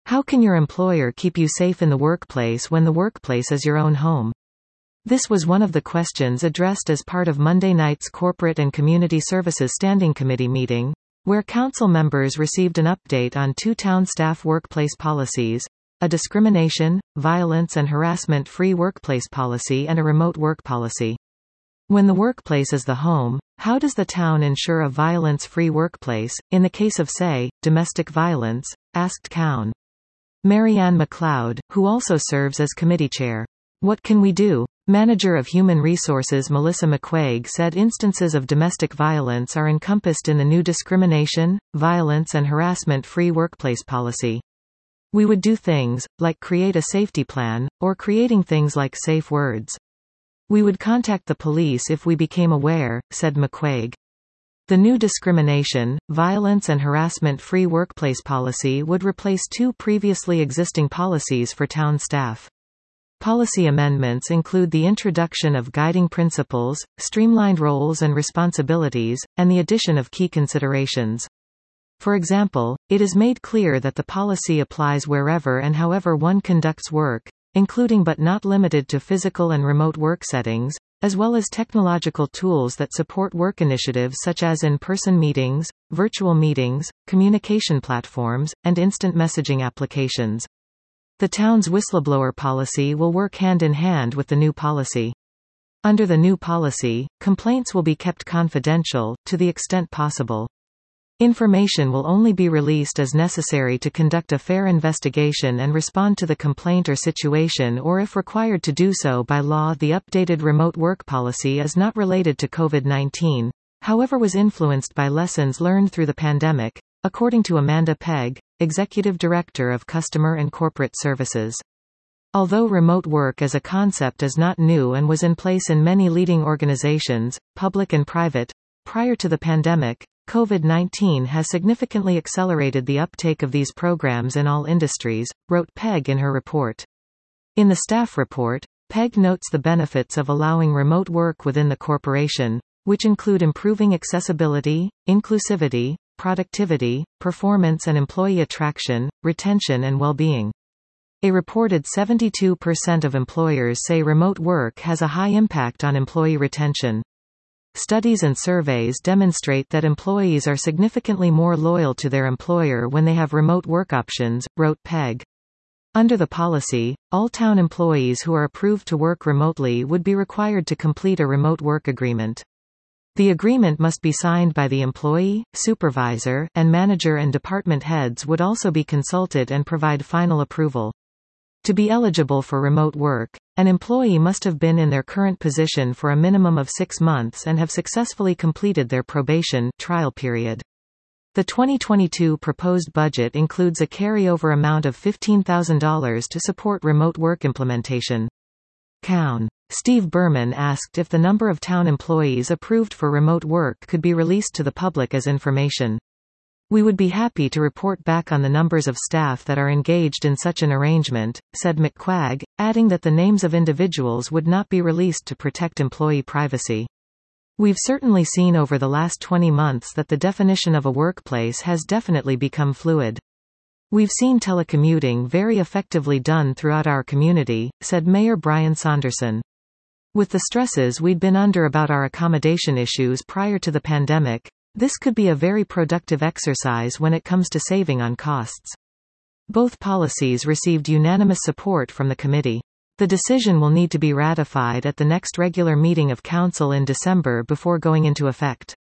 How can your employer keep you safe in the workplace when the workplace is your own home? This was one of the questions addressed as part of Monday night's Corporate and Community Services Standing Committee meeting, where council members received an update on 2 town staff workplace policies, a discrimination, violence and harassment-free workplace policy and a remote work policy. When the workplace is the home, how does the town ensure a violence-free workplace, in the case of, say, domestic violence? Asked Cown. Marianne McLeod, who also serves as committee chair. What can we do? Manager of Human Resources Melissa McQuaig said instances of domestic violence are encompassed in the new discrimination, violence and harassment-free workplace policy. We would do things, like create a safety plan, or creating things like safe words. We would contact the police if we became aware, said McQuaig. The new discrimination, violence and harassment-free workplace policy would replace 2 previously existing policies for town staff. Policy amendments include the introduction of guiding principles, streamlined roles and responsibilities, and the addition of key considerations. For example, it is made clear that the policy applies wherever and however one conducts work, including but not limited to physical and remote work settings, as well as technological tools that support work initiatives such as in-person meetings, virtual meetings, communication platforms, and instant messaging applications. The town's whistleblower policy will work hand in hand with the new policy. Under the new policy, complaints will be kept confidential, to the extent possible. Information will only be released as necessary to conduct a fair investigation and respond to the complaint or situation, or if required to do so by law. The updated remote work policy is not related to COVID-19, however was influenced by lessons learned through the pandemic, according to Amanda Pegg, Executive Director of Customer and Corporate Services. Although remote work as a concept is not new and was in place in many leading organizations, public and private, prior to the pandemic, COVID-19 has significantly accelerated the uptake of these programs in all industries, wrote Pegg in her report. In the staff report, Pegg notes the benefits of allowing remote work within the corporation, which include improving accessibility, inclusivity, productivity, performance and employee attraction, retention and well-being. A reported 72% of employers say remote work has a high impact on employee retention. Studies and surveys demonstrate that employees are significantly more loyal to their employer when they have remote work options, wrote Pegg. Under the policy, all town employees who are approved to work remotely would be required to complete a remote work agreement. The agreement must be signed by the employee, supervisor, and manager, and department heads would also be consulted and provide final approval. To be eligible for remote work, an employee must have been in their current position for a minimum of 6 months and have successfully completed their probation trial period. The 2022 proposed budget includes a carryover amount of $15,000 to support remote work implementation. Cown. Steve Berman asked if the number of town employees approved for remote work could be released to the public as information. We would be happy to report back on the numbers of staff that are engaged in such an arrangement, said McQuaig, adding that the names of individuals would not be released to protect employee privacy. We've certainly seen over the last 20 months that the definition of a workplace has definitely become fluid. We've seen telecommuting very effectively done throughout our community, said Mayor Brian Saunderson. With the stresses we'd been under about our accommodation issues prior to the pandemic, this could be a very productive exercise when it comes to saving on costs. Both policies received unanimous support from the committee. The decision will need to be ratified at the next regular meeting of Council in December before going into effect.